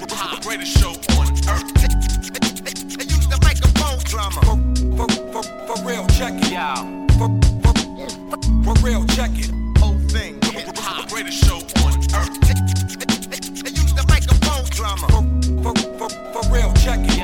Greatest show on earth. They use the microphone drama. For real, check it. For real, check it. Whole thing. Greatest show on earth. They use the microphone drama. For real, check it.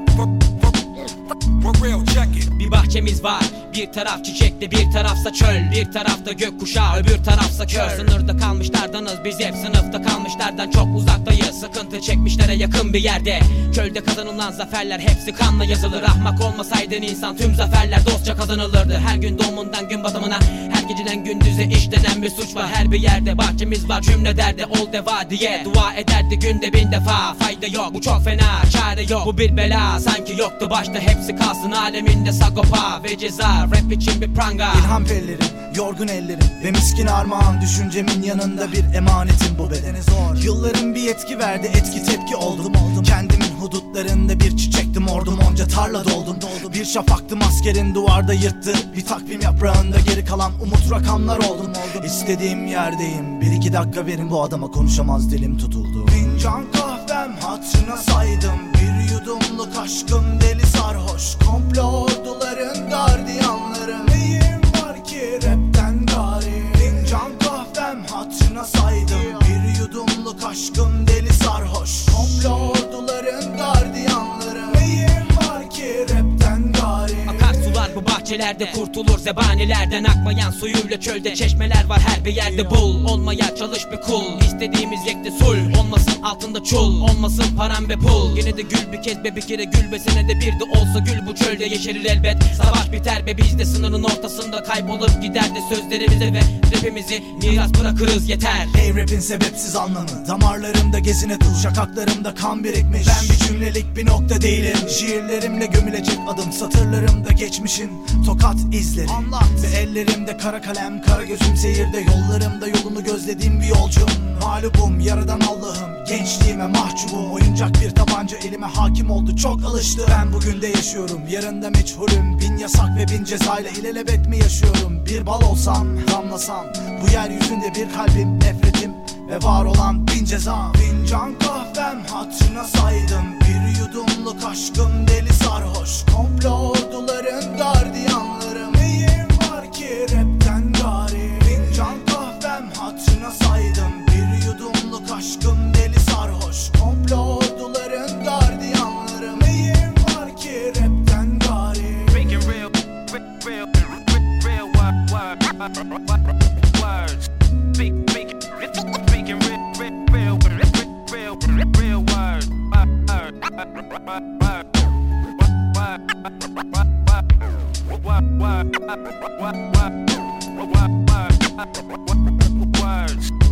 For real, check it. Bir bahçemiz var, bir taraf çiçekli, bir tarafsa çöl, bir tarafta gökkuşağı, öbür tarafsa kör. Sınırda kalmışlardanız biz hep, sınıfta kalmışlardan çok uzaktayız. Sıkıntı çekmişlere yakın bir yerde. Çölde kazanılan zaferler hepsi kanla yazılır. Ahmak olmasaydın insan tüm zaferler dostça kazanılırdı. Her gün doğumundan gün batımına, her geceden gündüze işlenen bir suç var her bir yerde. Bahçemiz var cümle derdi ol deva diye dua ederdi günde 1000 defa. Fayda yok, bu çok fena, çare yok, bu bir bela. Sanki yoktu başta, hepsi kalsın aleminde sagopa ve ceza. Rap için bir pranga. İlham pellerim, yorgun ellerim ve miskin armağan, düşüncemin yanında bir emanetim bu bedene zor. Yılların bir etki verdi, etki tepki oldum. Kendimin hudutlarında bir çiçektim, ordum onca tarla doldum. Bir şafaktım askerin duvarda yırttı, bir takvim yaprağında geri kalan umut rakamlar oldum. İstediğim yerdeyim, 1-2 dakika verin, bu adama konuşamaz dilim tutuldu. Fincan kahvem hatırına saydım, bir yudumluk aşkım deli sarhoş. Komplo orduların gardiyanları, neyim var ki rapten gari. Fincan kahvem hatırına saydım, bir yudumluk aşkım deli sarhoş. Komplo orduların gardiyanları, neyim var ki rapten gari. Akarsular bu bahçelerde, kurtulur zebanilerden. Akmayan suyuyla çölde çeşmeler var her bir yerde. Bul olmaya çalış bir kul, İstediğimiz yekte sul. Olmasın altında çul, olmasın param ve pul. Yine de gül bir kez be, bir kere gül be, senede bir de olsa gül. Bu çölde yeşerir elbet, savaş biter be, biz de sınırın ortasında kaybolup gider de sözlerimize ve rapimizi miras bırakırız yeter. Ey rapin sebepsiz anlamı, damarlarımda gezine tuz, şakaklarımda kan birikmiş. Ben bir cümlelik bir nokta değilim, şiirlerimle gömülecek adım, satırlarımda geçmişin tokat izleri. Anlat. Ve ellerimde kara kalem, kara gözüm seyirde, yollarımda yolunu gözlediğim bir yolcum. Mağlubum yaradan Allah'ım, gençliğime mahcubum. Oyuncak bir tabanca elime hakim oldu, çok alıştı. Ben bugün de yaşıyorum, yarın da meçhulüm. 1000 yasak ve 1000 cezayla ilelebet mi yaşıyorum? Bir bal olsam, damlasam bu yeryüzünde bir kalbim, nefretim ve var olan 1000 ceza. Fincan kahvem hatırına saydım, bir yudumluk aşkım deli sarhoş. Komplo orduların gardiyanları, neyim var ki rapten gari. Fincan kahvem hatırına saydım, bir yudumluk aşkım deli sarhoş. Komplo orduların gardiyanları, neyim var ki rapten gari. Speaking real words. Speaking real words. Words.